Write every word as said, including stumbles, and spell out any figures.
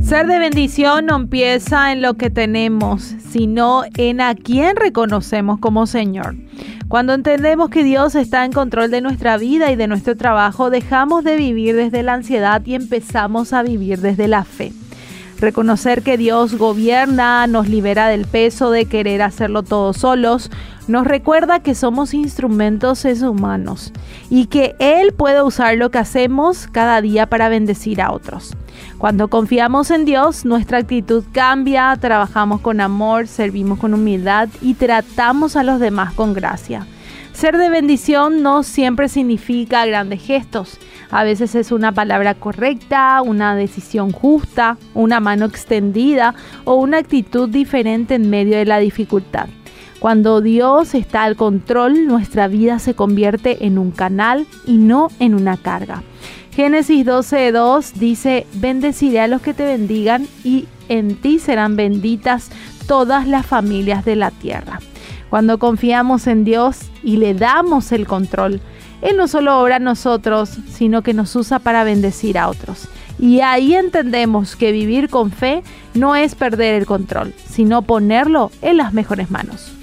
Ser de bendición no empieza en lo que tenemos, sino en a quién reconocemos como Señor. Cuando entendemos que Dios está en control de nuestra vida y de nuestro trabajo, dejamos de vivir desde la ansiedad y empezamos a vivir desde la fe. Reconocer que Dios gobierna nos libera del peso de querer hacerlo todos solos, nos recuerda que somos instrumentos humanos y que Él puede usar lo que hacemos cada día para bendecir a otros. Cuando confiamos en Dios, nuestra actitud cambia, trabajamos con amor, servimos con humildad y tratamos a los demás con gracia. Ser de bendición no siempre significa grandes gestos. A veces es una palabra correcta, una decisión justa, una mano extendida o una actitud diferente en medio de la dificultad. Cuando Dios está al control, nuestra vida se convierte en un canal y no en una carga. Génesis doce dos dice: bendeciré a los que te bendigan y en ti serán benditas todas las familias de la tierra. Cuando confiamos en Dios y le damos el control, Él no solo obra en nosotros, sino que nos usa para bendecir a otros. Y ahí entendemos que vivir con fe no es perder el control, sino ponerlo en las mejores manos.